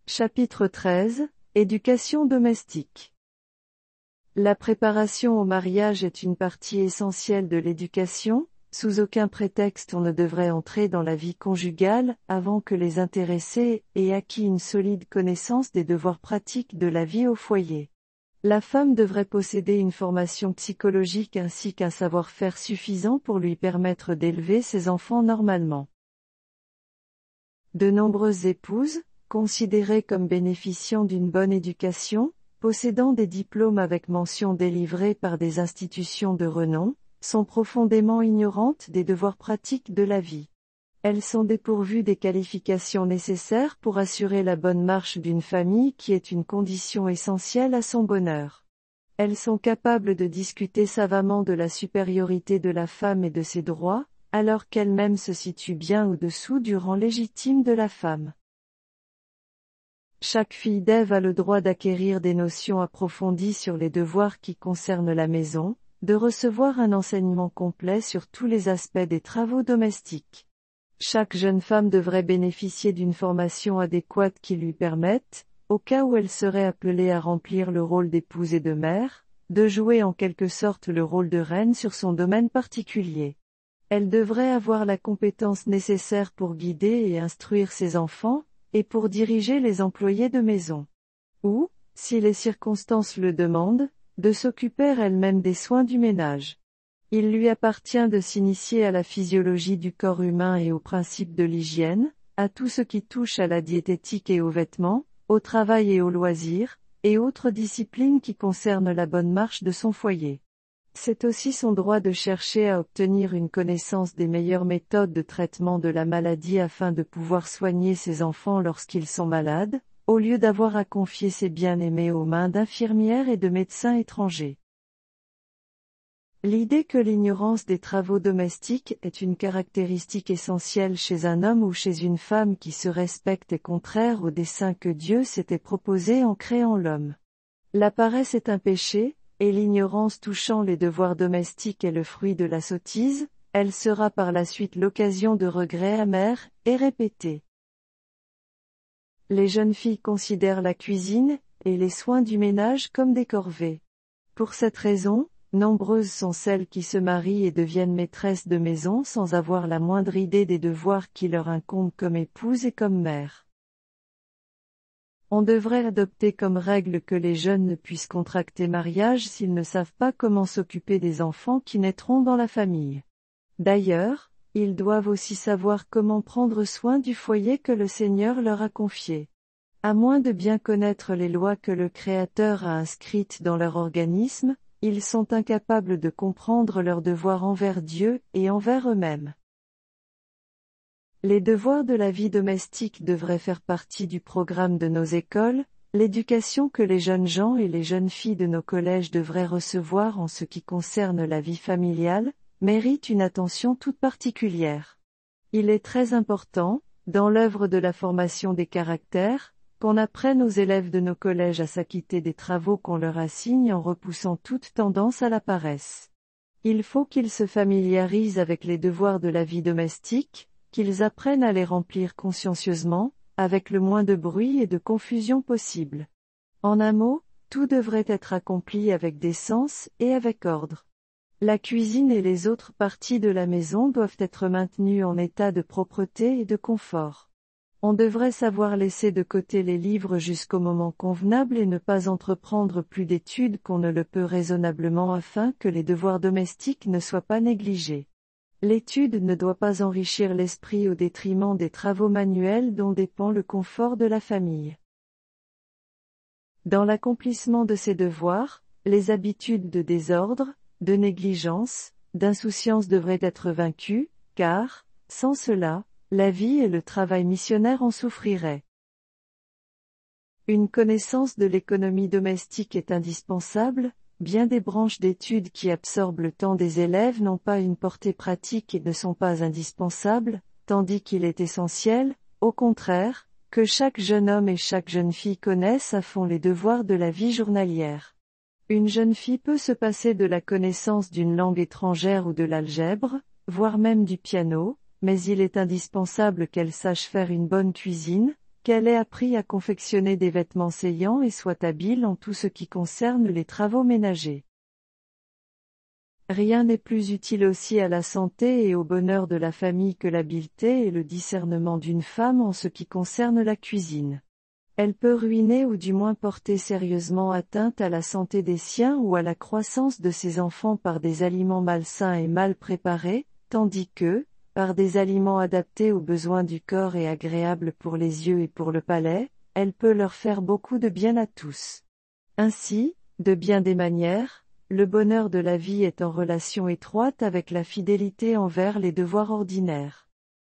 Chapitre 13, Éducation domestique. La préparation au mariage est une partie essentielle de l'éducation. Sous aucun prétexte on ne devrait entrer dans la vie conjugale avant que les intéressés aient acquis une solide connaissance des devoirs pratiques de la vie au foyer. La femme devrait posséder une formation psychologique ainsi qu'un savoir-faire suffisant pour lui permettre d'élever ses enfants normalement. De nombreuses épouses, considérées comme bénéficiant d'une bonne éducation, possédant des diplômes avec mention délivrés par des institutions de renom, sont profondément ignorantes des devoirs pratiques de la vie. Elles sont dépourvues des qualifications nécessaires pour assurer la bonne marche d'une famille qui est une condition essentielle à son bonheur. Elles sont capables de discuter savamment de la supériorité de la femme et de ses droits, alors qu'elle-même se situe bien au-dessous du rang légitime de la femme. Chaque fille d'Ève a le droit d'acquérir des notions approfondies sur les devoirs qui concernent la maison, de recevoir un enseignement complet sur tous les aspects des travaux domestiques. Chaque jeune femme devrait bénéficier d'une formation adéquate qui lui permette, au cas où elle serait appelée à remplir le rôle d'épouse et de mère, de jouer en quelque sorte le rôle de reine sur son domaine particulier. Elle devrait avoir la compétence nécessaire pour guider et instruire ses enfants, et pour diriger les employés de maison. Ou, si les circonstances le demandent, de s'occuper elle-même des soins du ménage. Il lui appartient de s'initier à la physiologie du corps humain et aux principes de l'hygiène, à tout ce qui touche à la diététique et aux vêtements, au travail et aux loisirs, et autres disciplines qui concernent la bonne marche de son foyer. C'est aussi son droit de chercher à obtenir une connaissance des meilleures méthodes de traitement de la maladie afin de pouvoir soigner ses enfants lorsqu'ils sont malades, au lieu d'avoir à confier ses bien-aimés aux mains d'infirmières et de médecins étrangers. L'idée que l'ignorance des travaux domestiques est une caractéristique essentielle chez un homme ou chez une femme qui se respecte est contraire au dessein que Dieu s'était proposé en créant l'homme. La paresse est un péché, et l'ignorance touchant les devoirs domestiques est le fruit de la sottise, elle sera par la suite l'occasion de regrets amers et répétés. Les jeunes filles considèrent la cuisine et les soins du ménage comme des corvées. Pour cette raison, nombreuses sont celles qui se marient et deviennent maîtresses de maison sans avoir la moindre idée des devoirs qui leur incombent comme épouse et comme mère. On devrait adopter comme règle que les jeunes ne puissent contracter mariage s'ils ne savent pas comment s'occuper des enfants qui naîtront dans la famille. D'ailleurs, ils doivent aussi savoir comment prendre soin du foyer que le Seigneur leur a confié. À moins de bien connaître les lois que le Créateur a inscrites dans leur organisme, ils sont incapables de comprendre leurs devoirs envers Dieu et envers eux-mêmes. Les devoirs de la vie domestique devraient faire partie du programme de nos écoles. L'éducation que les jeunes gens et les jeunes filles de nos collèges devraient recevoir en ce qui concerne la vie familiale, mérite une attention toute particulière. Il est très important, dans l'œuvre de la formation des caractères, qu'on apprenne aux élèves de nos collèges à s'acquitter des travaux qu'on leur assigne en repoussant toute tendance à la paresse. Il faut qu'ils se familiarisent avec les devoirs de la vie domestique, qu'ils apprennent à les remplir consciencieusement, avec le moins de bruit et de confusion possible. En un mot, tout devrait être accompli avec décence et avec ordre. La cuisine et les autres parties de la maison doivent être maintenues en état de propreté et de confort. On devrait savoir laisser de côté les livres jusqu'au moment convenable et ne pas entreprendre plus d'études qu'on ne le peut raisonnablement afin que les devoirs domestiques ne soient pas négligés. L'étude ne doit pas enrichir l'esprit au détriment des travaux manuels dont dépend le confort de la famille. Dans l'accomplissement de ces devoirs, les habitudes de désordre, de négligence, d'insouciance devraient être vaincues, car, sans cela, la vie et le travail missionnaire en souffriraient. Une connaissance de l'économie domestique est indispensable. Bien des branches d'études qui absorbent le temps des élèves n'ont pas une portée pratique et ne sont pas indispensables, tandis qu'il est essentiel, au contraire, que chaque jeune homme et chaque jeune fille connaissent à fond les devoirs de la vie journalière. Une jeune fille peut se passer de la connaissance d'une langue étrangère ou de l'algèbre, voire même du piano, mais il est indispensable qu'elle sache faire une bonne cuisine, qu'elle ait appris à confectionner des vêtements saillants et soit habile en tout ce qui concerne les travaux ménagers. Rien n'est plus utile aussi à la santé et au bonheur de la famille que l'habileté et le discernement d'une femme en ce qui concerne la cuisine. Elle peut ruiner ou du moins porter sérieusement atteinte à la santé des siens ou à la croissance de ses enfants par des aliments malsains et mal préparés, tandis que, par des aliments adaptés aux besoins du corps et agréables pour les yeux et pour le palais, elle peut leur faire beaucoup de bien à tous. Ainsi, de bien des manières, le bonheur de la vie est en relation étroite avec la fidélité envers les devoirs ordinaires.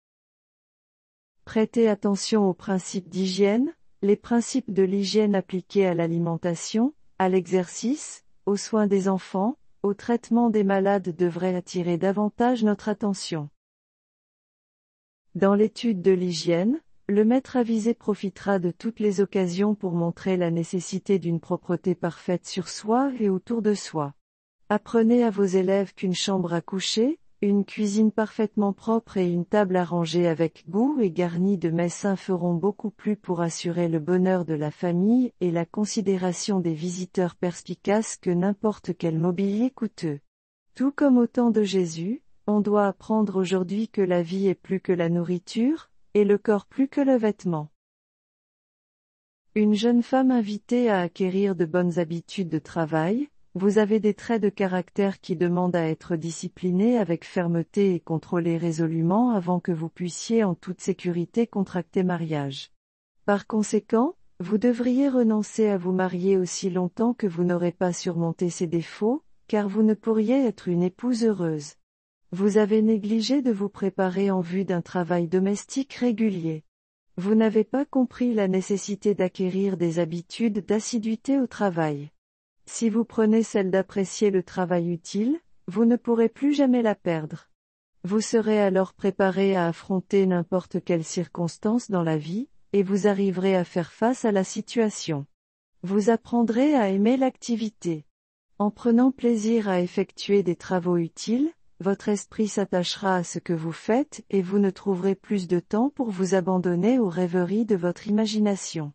Prêtez attention aux principes d'hygiène, les principes de l'hygiène appliqués à l'alimentation, à l'exercice, aux soins des enfants, au traitement des malades devraient attirer davantage notre attention. Dans l'étude de l'hygiène, le maître avisé profitera de toutes les occasions pour montrer la nécessité d'une propreté parfaite sur soi et autour de soi. Apprenez à vos élèves qu'une chambre à coucher, une cuisine parfaitement propre et une table arrangée avec goût et garnie de mets sains feront beaucoup plus pour assurer le bonheur de la famille et la considération des visiteurs perspicaces que n'importe quel mobilier coûteux. Tout comme au temps de Jésus, on doit apprendre aujourd'hui que la vie est plus que la nourriture, et le corps plus que le vêtement. Une jeune femme invitée à acquérir de bonnes habitudes de travail, vous avez des traits de caractère qui demandent à être disciplinés avec fermeté et contrôlés résolument avant que vous puissiez en toute sécurité contracter mariage. Par conséquent, vous devriez renoncer à vous marier aussi longtemps que vous n'aurez pas surmonté ces défauts, car vous ne pourriez être une épouse heureuse. Vous avez négligé de vous préparer en vue d'un travail domestique régulier. Vous n'avez pas compris la nécessité d'acquérir des habitudes d'assiduité au travail. Si vous prenez celle d'apprécier le travail utile, vous ne pourrez plus jamais la perdre. Vous serez alors préparé à affronter n'importe quelle circonstance dans la vie, et vous arriverez à faire face à la situation. Vous apprendrez à aimer l'activité. En prenant plaisir à effectuer des travaux utiles, votre esprit s'attachera à ce que vous faites et vous ne trouverez plus de temps pour vous abandonner aux rêveries de votre imagination.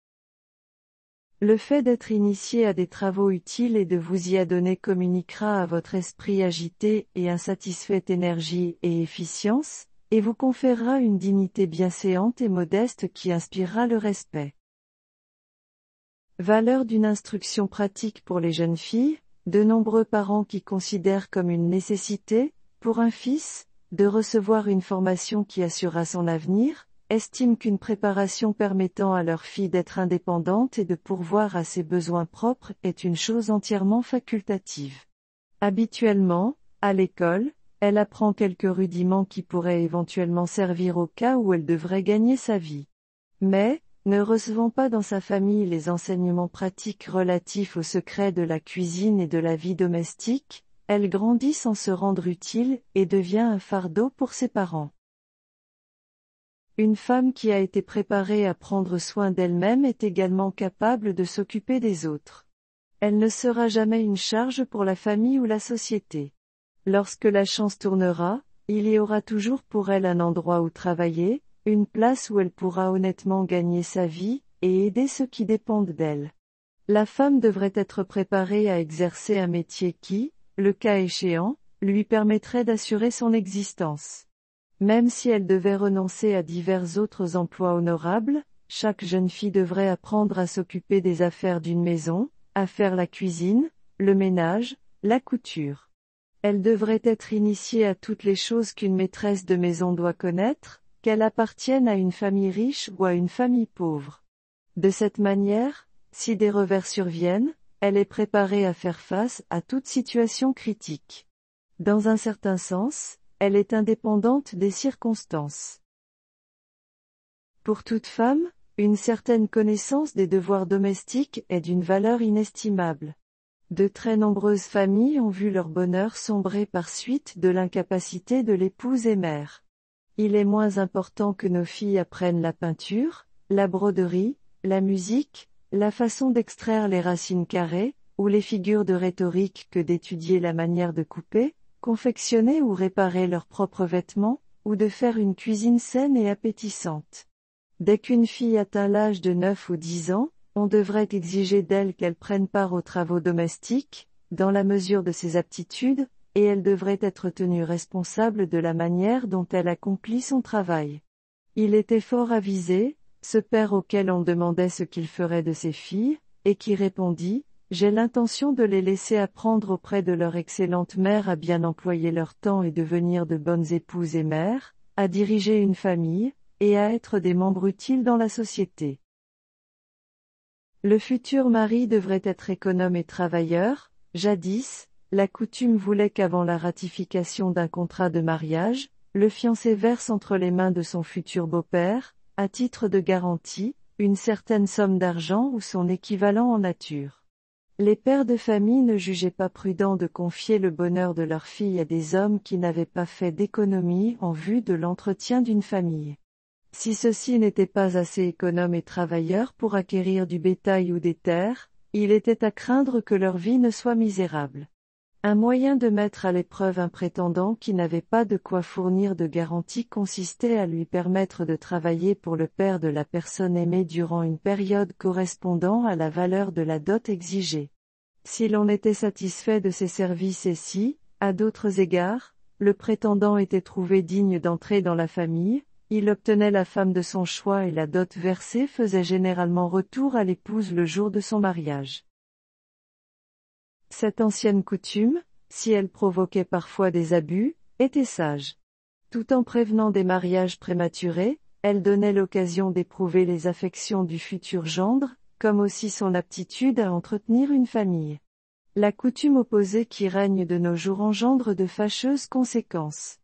Le fait d'être initié à des travaux utiles et de vous y adonner communiquera à votre esprit agité et insatisfait énergie et efficience, et vous conférera une dignité bienséante et modeste qui inspirera le respect. Valeur d'une instruction pratique pour les jeunes filles. De nombreux parents qui considèrent comme une nécessité, pour un fils, de recevoir une formation qui assurera son avenir, estiment qu'une préparation permettant à leur fille d'être indépendante et de pourvoir à ses besoins propres est une chose entièrement facultative. Habituellement, à l'école, elle apprend quelques rudiments qui pourraient éventuellement servir au cas où elle devrait gagner sa vie. Mais, ne recevant pas dans sa famille les enseignements pratiques relatifs aux secrets de la cuisine et de la vie domestique, elle grandit sans se rendre utile et devient un fardeau pour ses parents. Une femme qui a été préparée à prendre soin d'elle-même est également capable de s'occuper des autres. Elle ne sera jamais une charge pour la famille ou la société. Lorsque la chance tournera, il y aura toujours pour elle un endroit où travailler, une place où elle pourra honnêtement gagner sa vie, et aider ceux qui dépendent d'elle. La femme devrait être préparée à exercer un métier qui, le cas échéant, lui permettrait d'assurer son existence. Même si elle devait renoncer à divers autres emplois honorables, chaque jeune fille devrait apprendre à s'occuper des affaires d'une maison, à faire la cuisine, le ménage, la couture. Elle devrait être initiée à toutes les choses qu'une maîtresse de maison doit connaître, qu'elle appartienne à une famille riche ou à une famille pauvre. De cette manière, si des revers surviennent, elle est préparée à faire face à toute situation critique. Dans un certain sens, elle est indépendante des circonstances. Pour toute femme, une certaine connaissance des devoirs domestiques est d'une valeur inestimable. De très nombreuses familles ont vu leur bonheur sombrer par suite de l'incapacité de l'épouse et mère. Il est moins important que nos filles apprennent la peinture, la broderie, la musique, la façon d'extraire les racines carrées, ou les figures de rhétorique que d'étudier la manière de couper, confectionner ou réparer leurs propres vêtements, ou de faire une cuisine saine et appétissante. Dès qu'une fille atteint l'âge de 9 ou 10 ans, on devrait exiger d'elle qu'elle prenne part aux travaux domestiques, dans la mesure de ses aptitudes, et elle devrait être tenue responsable de la manière dont elle accomplit son travail. Il était fort avisé, ce père auquel on demandait ce qu'il ferait de ses filles, et qui répondit, « J'ai l'intention de les laisser apprendre auprès de leur excellente mère à bien employer leur temps et devenir de bonnes épouses et mères, à diriger une famille, et à être des membres utiles dans la société. » Le futur mari devrait être économe et travailleur. Jadis, la coutume voulait qu'avant la ratification d'un contrat de mariage, le fiancé verse entre les mains de son futur beau-père, à titre de garantie, une certaine somme d'argent ou son équivalent en nature. Les pères de famille ne jugeaient pas prudent de confier le bonheur de leur fille à des hommes qui n'avaient pas fait d'économie en vue de l'entretien d'une famille. Si ceux-ci n'étaient pas assez économes et travailleurs pour acquérir du bétail ou des terres, il était à craindre que leur vie ne soit misérable. Un moyen de mettre à l'épreuve un prétendant qui n'avait pas de quoi fournir de garantie consistait à lui permettre de travailler pour le père de la personne aimée durant une période correspondant à la valeur de la dot exigée. Si l'on était satisfait de ses services et si, à d'autres égards, le prétendant était trouvé digne d'entrer dans la famille, il obtenait la femme de son choix et la dot versée faisait généralement retour à l'épouse le jour de son mariage. Cette ancienne coutume, si elle provoquait parfois des abus, était sage. Tout en prévenant des mariages prématurés, elle donnait l'occasion d'éprouver les affections du futur gendre, comme aussi son aptitude à entretenir une famille. La coutume opposée qui règne de nos jours engendre de fâcheuses conséquences.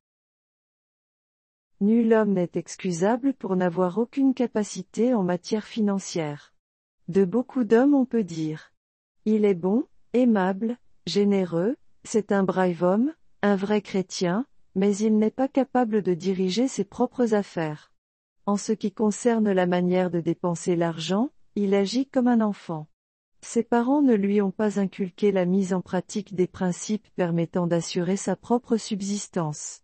Nul homme n'est excusable pour n'avoir aucune capacité en matière financière. De beaucoup d'hommes on peut dire. Il est bon, aimable, généreux, c'est un brave homme, un vrai chrétien, mais il n'est pas capable de diriger ses propres affaires. En ce qui concerne la manière de dépenser l'argent, il agit comme un enfant. Ses parents ne lui ont pas inculqué la mise en pratique des principes permettant d'assurer sa propre subsistance.